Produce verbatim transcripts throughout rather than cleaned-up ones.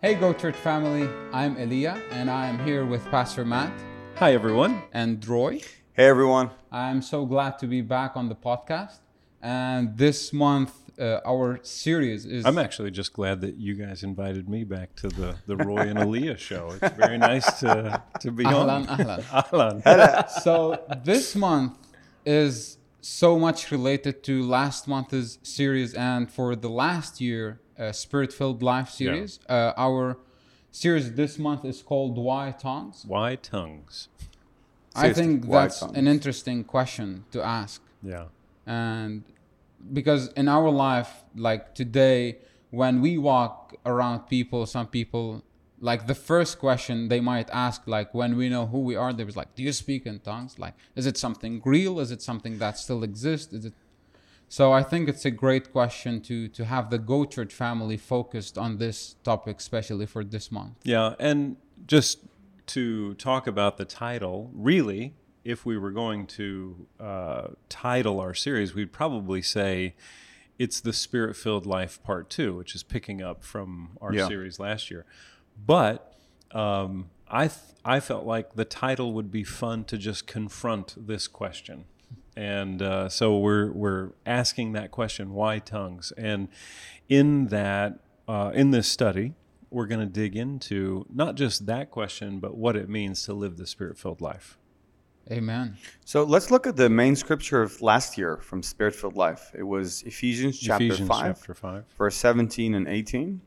Hey Go Church family, I'm Elia and I am here with Pastor Matt. Hi everyone. And Roy. Hey everyone. I'm so glad to be back on the podcast. And this month, uh, our series is... I'm actually just glad that you guys invited me back to the, the Roy and Elia show. It's very nice to, to be Ahlan, on. ahlan. Ahlan. So this month is so much related to last month's series, and for the last year, uh, Spirit-Filled Life series. Yeah. Uh, our series this month is called Why Tongues? Why Tongues? I think that's an interesting question to ask. Yeah. And because in our life, like today, when we walk around people, some people, like the first question they might ask, like when we know who we are, they was like, do you speak in tongues? Like, is it something real? Is it something that still exists? Is it? So I think it's a great question to to have the Go Church family focused on this topic, especially for this month. Yeah, and just to talk about the title, really, if we were going to uh, title our series, we'd probably say it's the Spirit-Filled Life Part Two, which is picking up from our yeah. series last year. But um, I th- I felt like the title would be fun to just confront this question. And uh, so we're we're asking that question, why tongues? And in that, uh, in this study, we're going to dig into not just that question, but what it means to live the Spirit-Filled life. Amen. So let's look at the main scripture of last year from Spirit-Filled Life. It was Ephesians chapter Ephesians five, chapter five, verse seventeen and eighteen.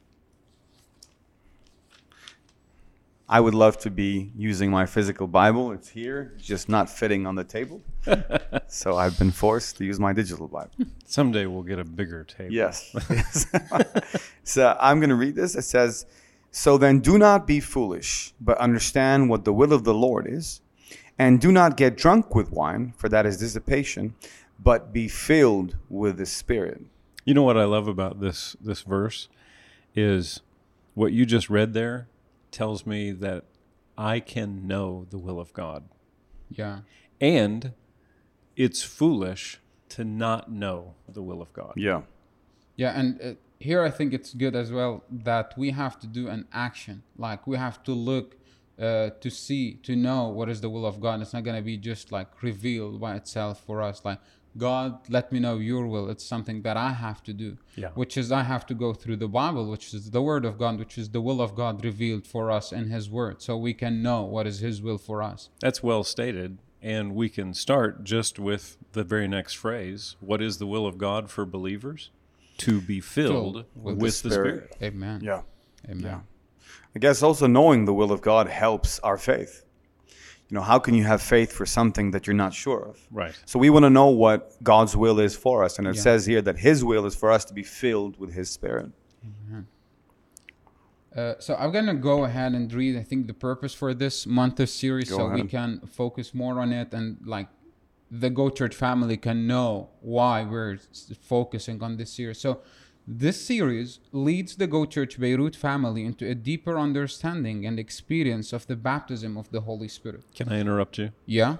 I would love to be using my physical Bible. It's here, it's just not fitting on the table. So I've been forced to use my digital Bible. Someday we'll get a bigger table. Yes. yes. So I'm going to read this. It says, "So then do not be foolish, but understand what the will of the Lord is. And do not get drunk with wine, for that is dissipation, but be filled with the Spirit." You know what I love about this this verse is what you just read there tells me that I can know the will of God. Yeah. And it's foolish to not know the will of God. Yeah. Yeah, and uh, here I think it's good as well that we have to do an action. Like we have to look uh, to see, to know what is the will of God. It's not going to be just like revealed by itself for us. Like, God, let me know your will. It's something that I have to do, yeah. which is I have to go through the Bible, which is the Word of God, which is the will of God revealed for us in His Word, so we can know what is His will for us. That's well stated, and we can start just with the very next phrase. What is the will of God for believers? To be filled, filled with, with the, Spirit. the Spirit. Amen. Yeah. Amen. Yeah. I guess also knowing the will of God helps our faith. You know, how can you have faith for something that you're not sure of? Right. So we want to know what God's will is for us. And it yeah. says here that His will is for us to be filled with His Spirit. Mm-hmm. Uh, so I'm going to go ahead and read, I think, the purpose for this month of series go so ahead. we can focus more on it and like the Go Church family can know why we're focusing on this series. So this series leads the Go Church Beirut family into a deeper understanding and experience of the baptism of the Holy Spirit. Can I interrupt you? Yeah.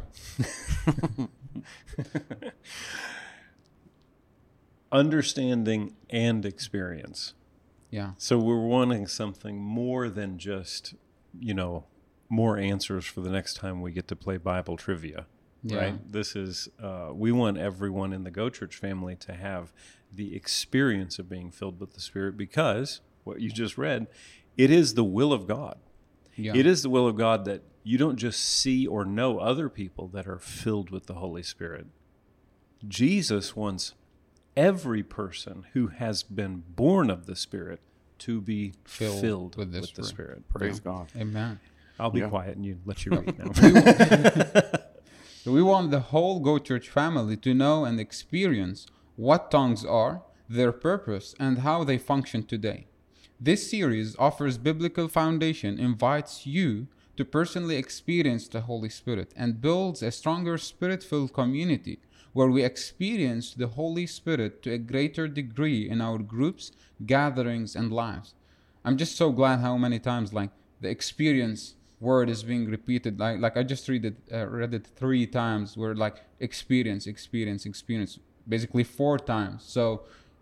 Understanding and experience. Yeah. So we're wanting something more than just, you know, more answers for the next time we get to play Bible trivia. Yeah. Right? This is, uh, we want everyone in the Go Church family to have the experience of being filled with the Spirit because, what you just read, it is the will of God. Yeah. It is the will of God that you don't just see or know other people that are filled with the Holy Spirit. Jesus wants every person who has been born of the Spirit to be filled, filled with, the, with Spirit. the Spirit. Praise yeah. God. Amen. I'll be yeah. quiet and you let you read now. So we want the whole Go Church family to know and experience what tongues are, their purpose, and how they function today. This series offers biblical foundation, invites you to personally experience the Holy Spirit, and builds a stronger Spirit-filled community where we experience the Holy Spirit to a greater degree in our groups, gatherings, and lives. I'm just so glad how many times like the experience word is being repeated. Like, like I just read it, uh, read it three times. Where like experience, experience, experience, basically four times. So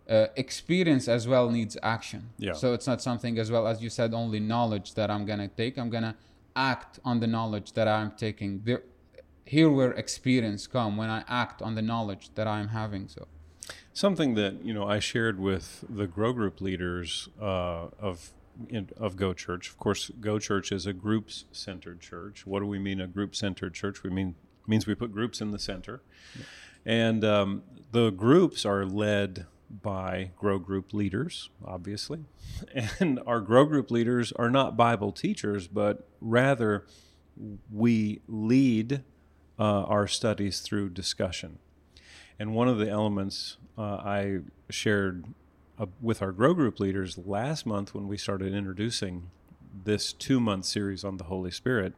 uh, experience as well needs action. Yeah. So it's not something, as well as you said, only knowledge that I'm gonna take. I'm gonna act on the knowledge that I'm taking. There, here where experience come, when I act on the knowledge that I'm having. So something that, you know, I shared with the Grow Group leaders uh, of in, of Go Church. Of course, Go Church is a groups-centered church. What do we mean a group-centered church? We mean means we put groups in the center. Yeah. And um, the groups are led by Grow Group leaders, obviously. And our Grow Group leaders are not Bible teachers, but rather we lead uh, our studies through discussion. And one of the elements uh, I shared uh, with our Grow Group leaders last month when we started introducing this two-month series on the Holy Spirit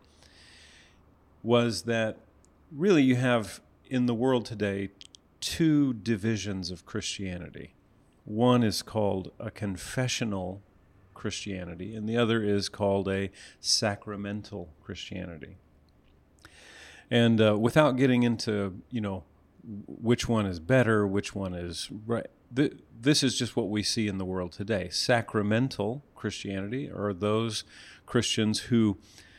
was that really you have in the world today two divisions of Christianity. One is called a confessional Christianity, and the other is called a sacramental Christianity. And uh, without getting into, you know, which one is better, which one is right, th- this is just what we see in the world today. Sacramental Christianity are those Christians who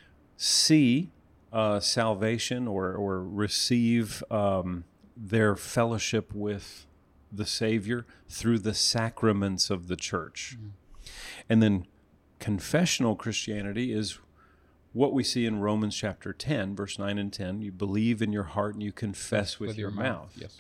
see uh, salvation or, or receive um, their fellowship with the Savior through the sacraments of the church. Mm-hmm. And then confessional Christianity is what we see in Romans chapter ten, verse nine and ten. You believe in your heart and you confess with, with your, your mouth. mouth. Yes.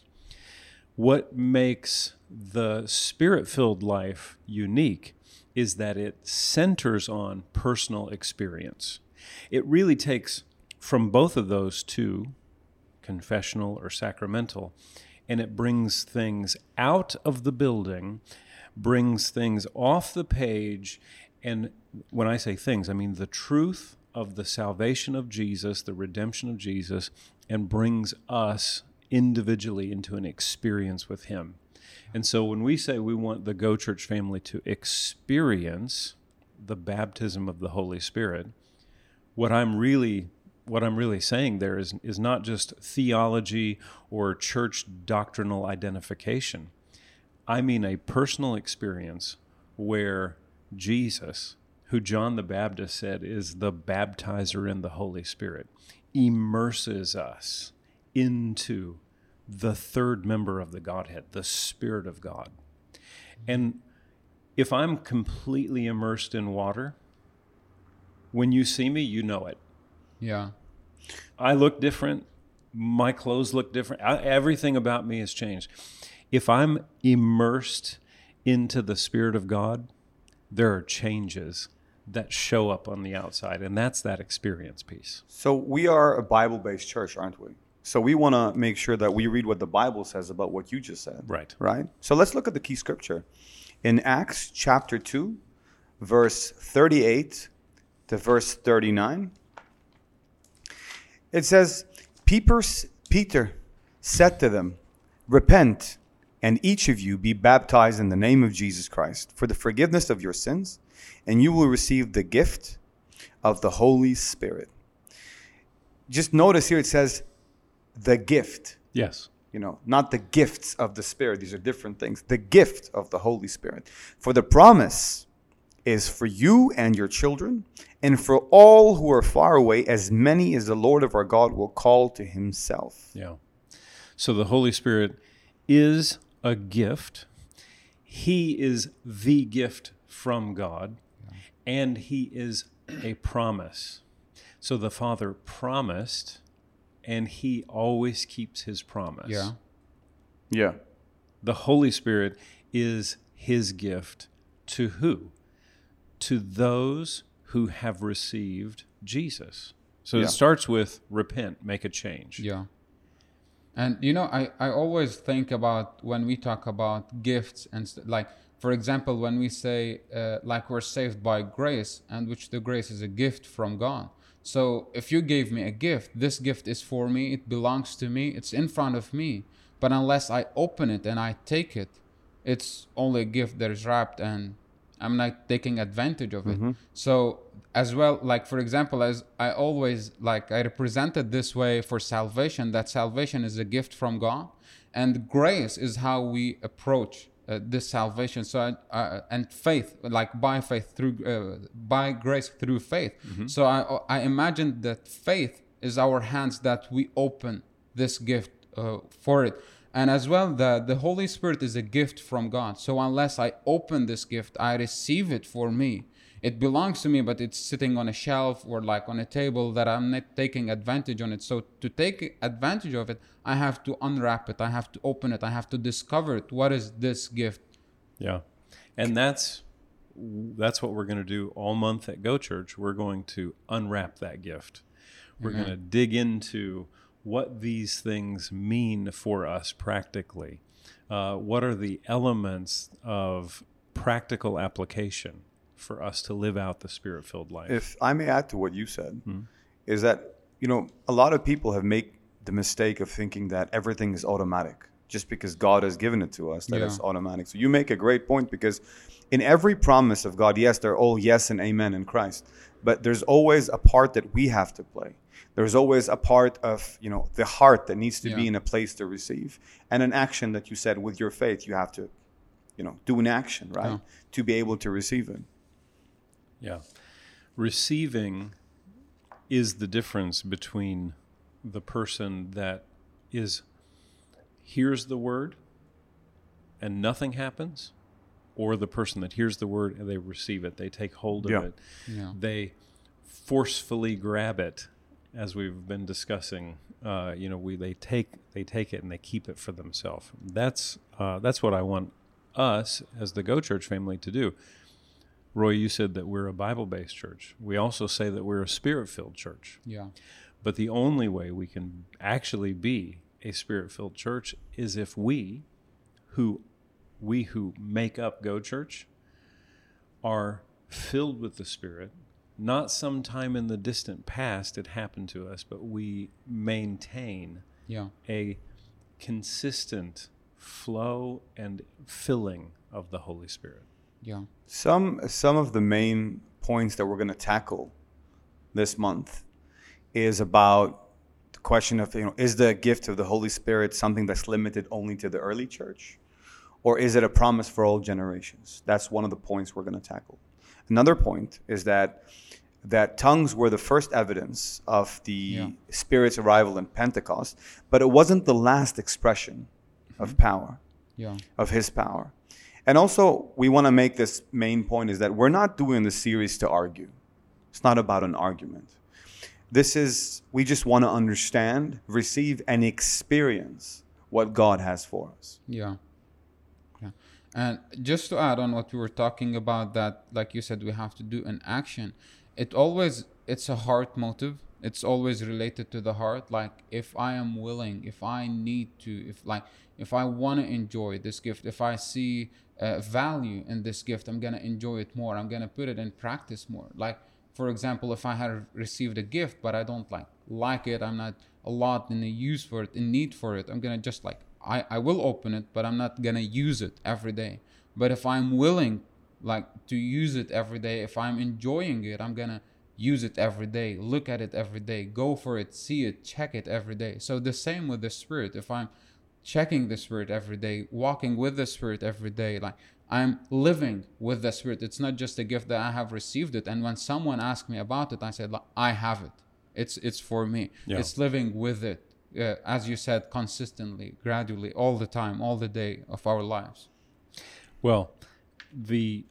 What makes the Spirit-filled life unique is that it centers on personal experience. It really takes from both of those two, confessional or sacramental, and it brings things out of the building, brings things off the page, and when I say things, I mean the truth of the salvation of Jesus, the redemption of Jesus, and brings us individually into an experience with Him. And so when we say we want the Go Church family to experience the baptism of the Holy Spirit, what I'm really what I'm really saying there is is not just theology or church doctrinal identification. I mean a personal experience where Jesus, who John the Baptist said is the baptizer in the Holy Spirit, immerses us into the third member of the Godhead, the Spirit of God. And if I'm completely immersed in water, when you see me, you know it. Yeah. I look different. My clothes look different. I, everything about me has changed. If I'm immersed into the Spirit of God, there are changes that show up on the outside, and that's that experience piece. So we are a Bible-based church, aren't we? So we want to make sure that we read what the Bible says about what you just said. Right. Right? So let's look at the key scripture. In Acts chapter two, verse thirty-eight to verse thirty-nine, it says, Peter, Peter said to them, repent, and each of you be baptized in the name of Jesus Christ for the forgiveness of your sins, and you will receive the gift of the Holy Spirit. Just notice here it says, the gift. Yes. You know, not the gifts of the Spirit. These are different things. The gift of the Holy Spirit. For the promise is for you and your children, and for all who are far away, as many as the Lord of our God will call to Himself. Yeah. So the Holy Spirit is a gift. He is the gift from God, yeah. And He is a promise. So the Father promised, and He always keeps His promise. Yeah. Yeah. The Holy Spirit is His gift to who? To those who have received Jesus. So Yeah. it starts with repent, make a change. Yeah. And, you know, I, I always think about when we talk about gifts and st- like, for example, when we say uh, like we're saved by grace, and which the grace is a gift from God. So if you gave me a gift, this gift is for me, it belongs to me, it's in front of me. But unless I open it and I take it, it's only a gift that is wrapped and I'm not taking advantage of it. Mm-hmm. So as well, like, for example, as I always, like, I represented this way for salvation, that salvation is a gift from God, and grace is how we approach uh, this salvation. So I, uh, and faith, like by faith through uh, by grace through faith. Mm-hmm. So I I imagine that faith is our hands that we open this gift uh, for it. And as well, the, the Holy Spirit is a gift from God. So unless I open this gift, I receive it for me. It belongs to me, but it's sitting on a shelf or like on a table that I'm not taking advantage on it. So to take advantage of it, I have to unwrap it. I have to open it. I have to discover it. What is this gift? Yeah. And that's that's what we're going to do all month at Go Church. We're going to unwrap that gift. We're Amen. going to dig into what these things mean for us practically. Uh, what are the elements of practical application for us to live out the Spirit-filled life? If I may add to what you said, Hmm. is that, you know, a lot of people have made the mistake of thinking that everything is automatic just because God has given it to us, that Yeah. it's automatic. So you make a great point, because in every promise of God, yes, they're all yes and amen in Christ, but there's always a part that we have to play. There's always a part of, you know, the heart that needs to be Yeah. in a place to receive, and an action that you said with your faith, you have to, you know, do an action, right, Yeah. to be able to receive it. Yeah. Receiving is the difference between the person that is hears the word and nothing happens, or the person that hears the word and they receive it. They take hold of Yeah. it. Yeah. They forcefully grab it, as we've been discussing. Uh, you know, we they take they take it and they keep it for themselves. That's uh, that's what I want us as the Go Church family to do. Roy, you said that we're a Bible-based church. We also say that we're a Spirit-filled church. Yeah. But the only way we can actually be a Spirit-filled church is if we, who we who make up Go Church, are filled with the Spirit. Not sometime in the distant past it happened to us, but we maintain Yeah. a consistent flow and filling of the Holy Spirit. Yeah. Some some of the main points that we're going to tackle this month is about the question of, you know, is the gift of the Holy Spirit something that's limited only to the early church, or is it a promise for all generations? That's one of the points we're going to tackle. Another point is that that tongues were the first evidence of the Yeah. Spirit's arrival in Pentecost, but it wasn't the last expression of power, Yeah. of His power. And also, we want to make this main point is that we're not doing the series to argue. It's not about an argument. This is, we just want to understand, receive, and experience what God has for us. Yeah. Yeah. And just to add on what we were talking about, that, like you said, we have to do an action. It always, it's a heart motive. It's always related to the heart. Like, if I am willing, if I need to, if like, if I want to enjoy this gift, if I see uh, value in this gift, I'm going to enjoy it more. I'm going to put it in practice more. Like, for example, if I had received a gift, but I don't like, like it, I'm not a lot in the use for it, in need for it, I'm going to just like, I, I will open it, but I'm not going to use it every day. But if I'm willing, like, to use it every day, if I'm enjoying it, I'm going to use it every day, look at it every day, go for it, see it, check it every day. So the same with the Spirit. If I'm checking the Spirit every day, walking with the Spirit every day, like, I'm living with the Spirit. It's not just a gift that I have received it. And when someone asks me about it, I said, like, I have it. It's it's for me. Yeah. It's living with it, uh, as you said, consistently, gradually, all the time, all the day of our lives. Well, the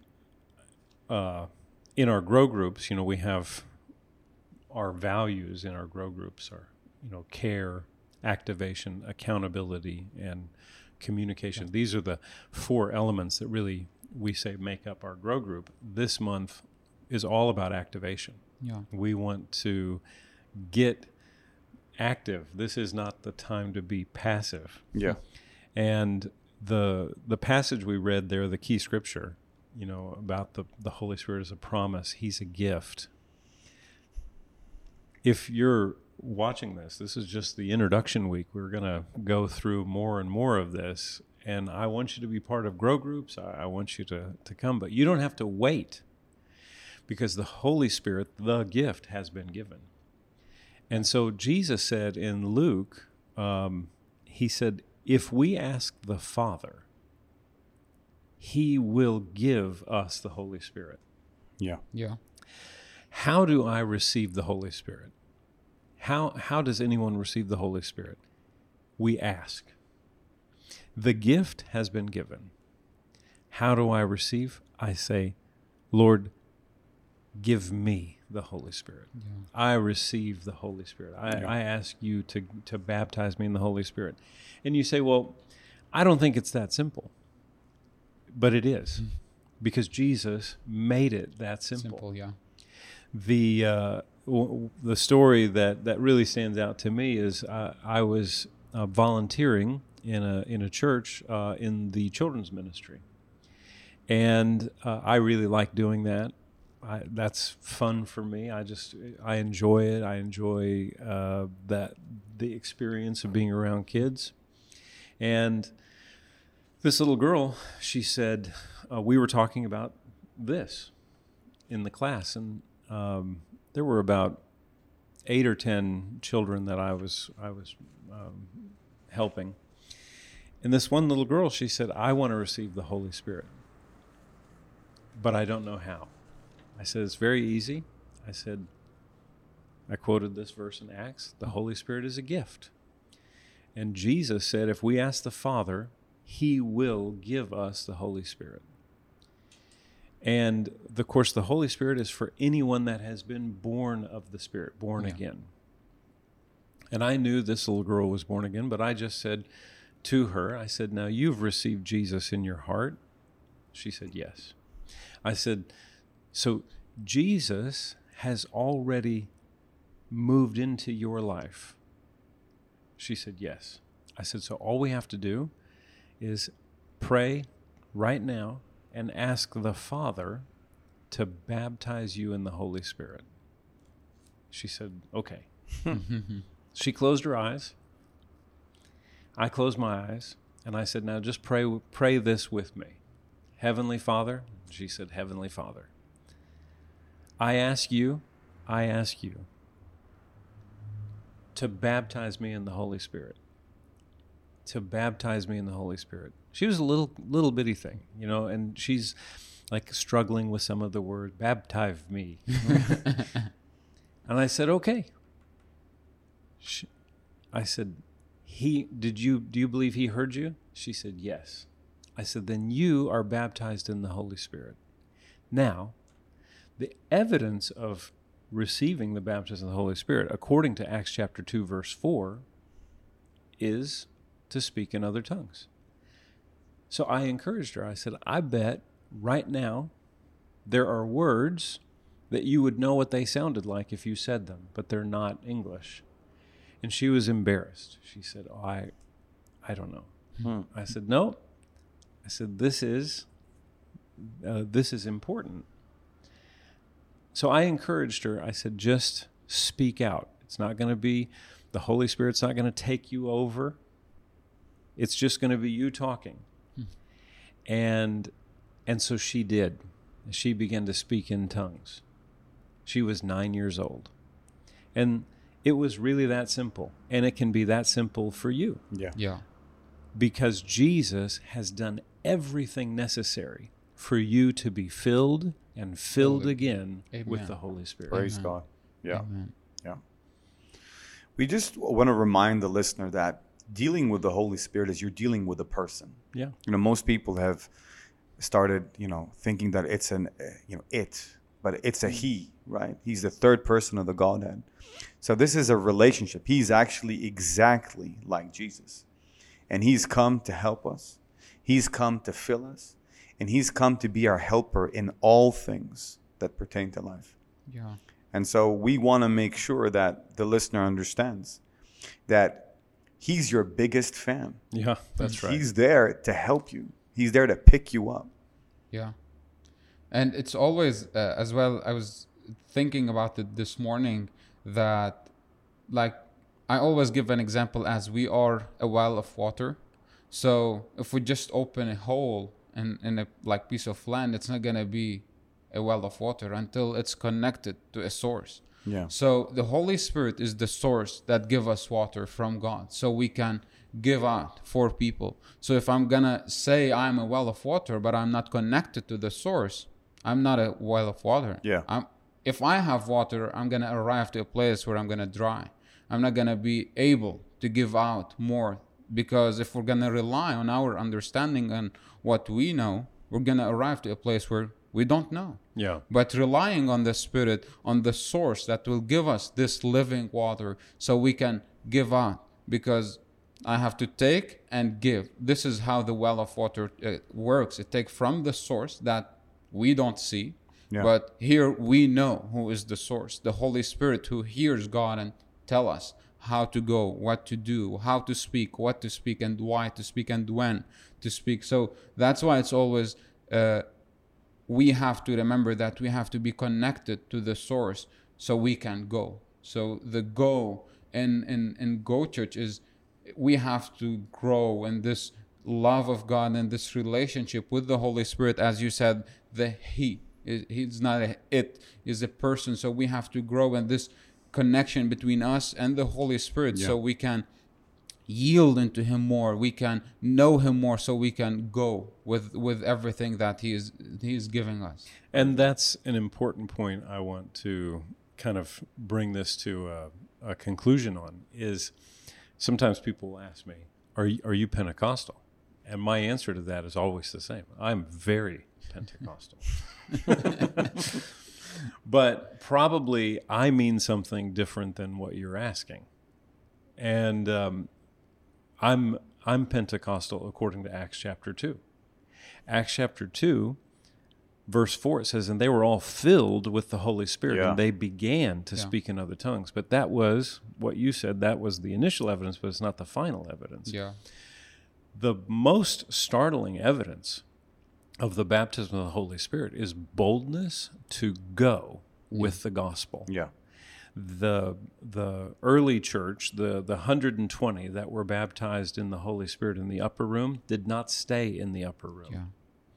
uh, in our grow groups, you know, we have our values in our grow groups are, you know, care, activation, accountability, and communication. These are the four elements that really, we say, make up our grow group. This month is all about activation. Yeah. We want to get active. This is not the time to be passive. Yeah. And the the passage we read there, the key scripture, you know, about the, the Holy Spirit as a promise, He's a gift. If you're watching this, this is just the introduction week. We're going to go through more and more of this, and I want you to be part of grow groups. I, I want you to, to come, but you don't have to wait, because the Holy Spirit, the gift, has been given. And so Jesus said in Luke, um, He said, if we ask the Father, He will give us the Holy Spirit. Yeah. Yeah. How do I receive the Holy Spirit? How, how does anyone receive the Holy Spirit? We ask. The gift has been given. How do I receive? I say, Lord, give me the Holy Spirit. Yeah. I receive the Holy Spirit. I, Yeah. I ask you to, to baptize me in the Holy Spirit. And you say, well, I don't think it's that simple. But it is, because Jesus made it that simple. Simple, yeah. The uh, w- the story that, that really stands out to me is uh, I was uh, volunteering in a in a church uh, in the children's ministry, and uh, I really like doing that. I, that's fun for me. I just I enjoy it. I enjoy uh, that the experience of being around kids, and this little girl, she said, uh, we were talking about this in the class, and um, there were about eight or ten children that I was I was um, helping. And this one little girl, she said, I want to receive the Holy Spirit, but I don't know how. I said, it's very easy. I said, I quoted this verse in Acts, the Holy Spirit is a gift. And Jesus said, if we ask the Father, He will give us the Holy Spirit. And, of course, the Holy Spirit is for anyone that has been born of the Spirit, born Yeah. again. And I knew this little girl was born again, but I just said to her, I said, now you've received Jesus in your heart. She said, yes. I said, so Jesus has already moved into your life. She said, yes. I said, so all we have to do is pray right now and ask the Father to baptize you in the Holy Spirit. She said, okay. She closed her eyes. I closed my eyes, and I said, now just pray pray this with me. Heavenly Father, she said, Heavenly Father, I ask you, I ask you to baptize me in the Holy Spirit. To baptize me in the Holy Spirit. She was a little little bitty thing, you know, and she's like struggling with some of the words, baptize me. And I said, okay. She, I said, he did you do you believe he heard you? She said, yes. I said, then you are baptized in the Holy Spirit. Now, the evidence of receiving the baptism of the Holy Spirit, according to Acts chapter two, verse four, is to speak in other tongues. So I encouraged her. I said, I bet right now there are words that you would know what they sounded like if you said them, but they're not English. And she was embarrassed. She said, oh, I, I don't know. Hmm. I said, no. I said, this is, uh, this is important. So I encouraged her. I said, just speak out. It's not going to be, the Holy Spirit's not going to take you over. It's just going to be you talking. Hmm. And and so she did. She began to speak in tongues. She was nine years old. And it was really that simple. And it can be that simple for you. Yeah. Yeah. Because Jesus has done everything necessary for you to be filled and filled Filled. again Amen. with the Holy Spirit. Praise Amen. God. Yeah. Amen. Yeah. We just want to remind the listener that dealing with the Holy Spirit is you're dealing with a person. Yeah. You know, most people have started, you know, thinking that it's an, uh, you know, it, but it's a he, right? He's the third person of the Godhead. So this is a relationship. He's actually exactly like Jesus. And he's come to help us. He's come to fill us. And he's come to be our helper in all things that pertain to life. Yeah. And so we want to make sure that the listener understands that he's your biggest fan. Yeah, that's right. He's there to help you. He's there to pick you up. Yeah. And it's always, uh, as well, I was thinking about it this morning that, like, I always give an example as we are a well of water. So if we just open a hole in, in a like piece of land, it's not going to be a well of water until it's connected to a source. Yeah. So the Holy Spirit is the source that give us water from God, so we can give out for people. So if I'm gonna say I'm a well of water, but I'm not connected to the source, I'm not a well of water. Yeah. I'm, if I have water, I'm gonna arrive to a place where I'm gonna dry. I'm not gonna be able to give out more, because if we're gonna rely on our understanding and what we know, we're gonna arrive to a place where we don't know. Yeah. But relying on the Spirit, on the source that will give us this living water, so we can give out, because I have to take and give. This is how the well of water uh, works. It takes from the source that we don't see, Yeah. but here we know who is the source, the Holy Spirit, who hears God and tell us how to go, what to do, how to speak, what to speak, and why to speak, and when to speak. So that's why it's always uh, we have to remember that we have to be connected to the source so we can go. So the go in in, in Go Church is we have to grow in this love of God and this relationship with the Holy Spirit. As you said, the He, He's not a it, is a person. So we have to grow in this connection between us and the Holy Spirit, Yeah. so we can yield into Him more, we can know Him more, so we can go with with everything that He is He is giving us. And that's an important point I want to kind of bring this to a, a conclusion on, is sometimes people will ask me, are you, are you Pentecostal? And my answer to that is always the same. I'm very Pentecostal. But probably I mean something different than what you're asking. And um, I'm I'm Pentecostal according to Acts chapter two. Acts chapter two, verse four, it says, and they were all filled with the Holy Spirit, Yeah. and they began to Yeah. speak in other tongues. But that was what you said, that was the initial evidence, but it's not the final evidence. Yeah, The most startling evidence of the baptism of the Holy Spirit is boldness to go with the gospel. Yeah. The the early church, the, the one hundred twenty that were baptized in the Holy Spirit in the upper room, did not stay in the upper room. yeah,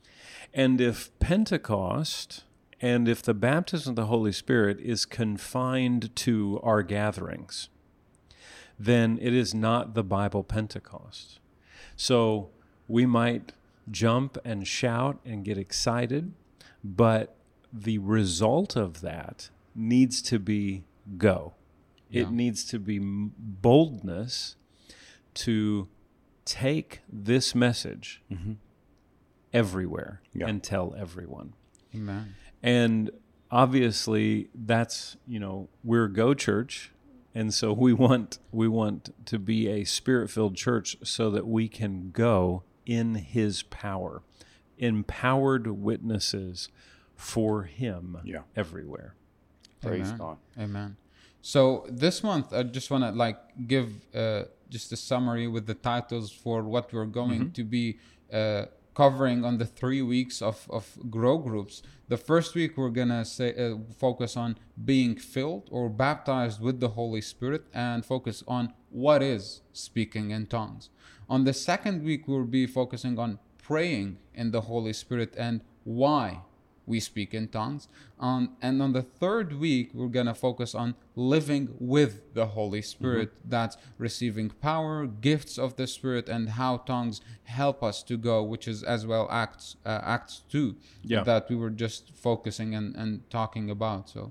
And if Pentecost and if the baptism of the Holy Spirit is confined to our gatherings, then it is not the Bible Pentecost. So we might jump and shout and get excited, but the result of that needs to be go. It Yeah. needs to be m- boldness to take this message everywhere Yeah. and tell everyone. amen. And obviously that's, you know, we're Go Church, and so we want we want to be a spirit-filled church so that we can go in His power, empowered witnesses for Him Yeah. everywhere. Praise Amen. God. Amen. So this month, I just want to like give uh, just a summary with the titles for what we're going to be uh, covering on the three weeks of, of grow groups. The first week we're gonna say uh, focus on being filled or baptized with the Holy Spirit, and focus on what is speaking in tongues. On the second week we'll be focusing on praying in the Holy Spirit and why we speak in tongues. Um, and on the third week, we're going to focus on living with the Holy Spirit. Mm-hmm. That's receiving power, gifts of the Spirit, and how tongues help us to go, which is as well Acts uh, Acts two, Yeah. that we were just focusing and, and talking about. So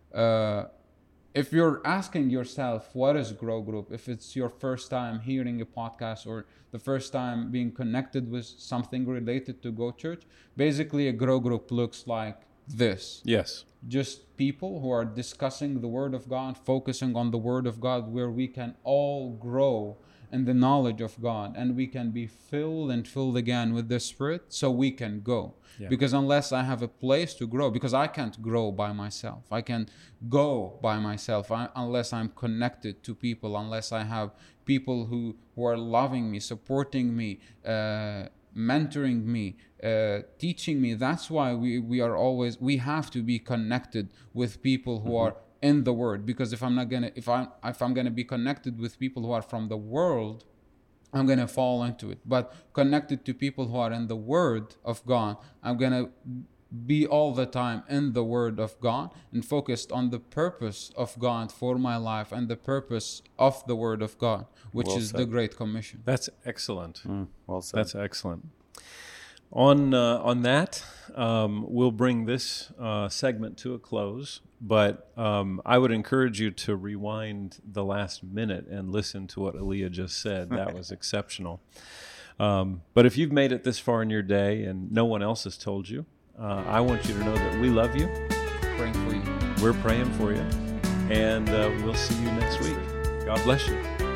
uh, if you're asking yourself, what is Grow Group? If it's your first time hearing a podcast or the first time being connected with something related to Go Church, basically a Grow Group looks like this. Yes. Just people who are discussing the Word of God, focusing on the Word of God, where we can all grow in the knowledge of God, and we can be filled and filled again with the Spirit, so we can go. Yeah. Because unless I have a place to grow, because I can't grow by myself, I can't go by myself I, unless I'm connected to people, unless I have people who, who are loving me, supporting me, uh, mentoring me, uh, teaching me. That's why we, we are always, we have to be connected with people who mm-hmm. are in the Word. Because if I'm not gonna, if I'm, if I'm gonna be connected with people who are from the world, I'm going to fall into it. But connected to people who are in the Word of God, I'm going to be all the time in the Word of God and focused on the purpose of God for my life and the purpose of the Word of God, which Well is said. the Great Commission. That's excellent. Mm, well said. That's excellent. On uh, on that, um, we'll bring this uh, segment to a close. But um, I would encourage you to rewind the last minute and listen to what Aaliyah just said. That was exceptional. Um, but if you've made it this far in your day and no one else has told you, uh, I want you to know that we love you. Praying for you. We're praying for you, and uh, we'll see you next week. God bless you.